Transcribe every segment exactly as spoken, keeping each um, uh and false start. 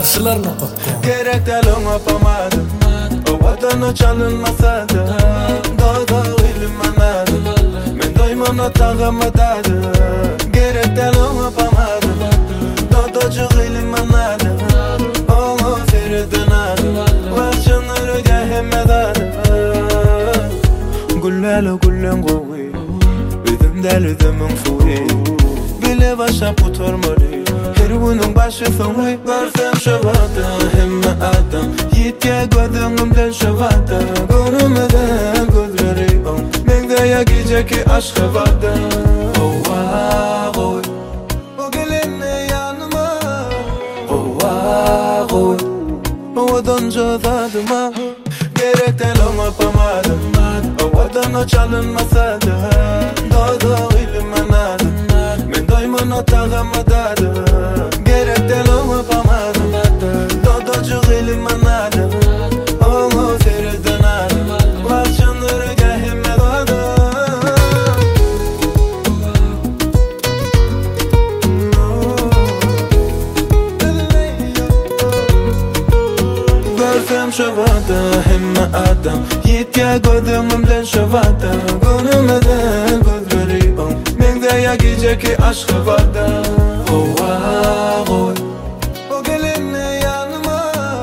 Karşılarına kokko Gerek del yapamadım. O vatana çalınmasa da Dağda ilim anadım. Men doymana tağamadadım. Gerek del yapamadım. Dağdacık ilim anadım. Onu feriden adım. Vakşanları gehemedadım. Güllele güllen kovi Üdüm del üdümün fuhi Bile başa putormari Her günün başı sonu Varsam şavada Hemme adam Yitke gödüğümden şavada Görümeden gözleri on Mengdaya geceki aşk havada Ova goy O gelinne yanıma Ova goy O donca tadıma Gerek del yapamadım. O vatana çalınmasa da Dağda ilim anadım. Men doymana tağamadadım. Gerek del yapamadım. Dağdacık ilim anadım. Onu feriden adım. Vakşanları gehime dadım. Görsem şavada hemme adam Yitke gödüğümden şavada Görümeden gözleri on Mengdaya geceki aşk havada Ova goy O gelinne yanıma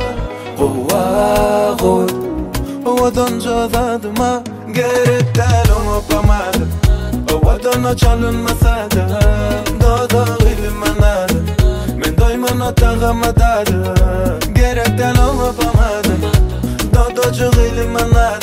Ova goy O donca tadıma Gerek del yapamadım. O vatana çalınmasa da Dağda ilim anadım. Men doymana tağamadadım. Gerek del yapamadım. Dağdacık ilim anadım.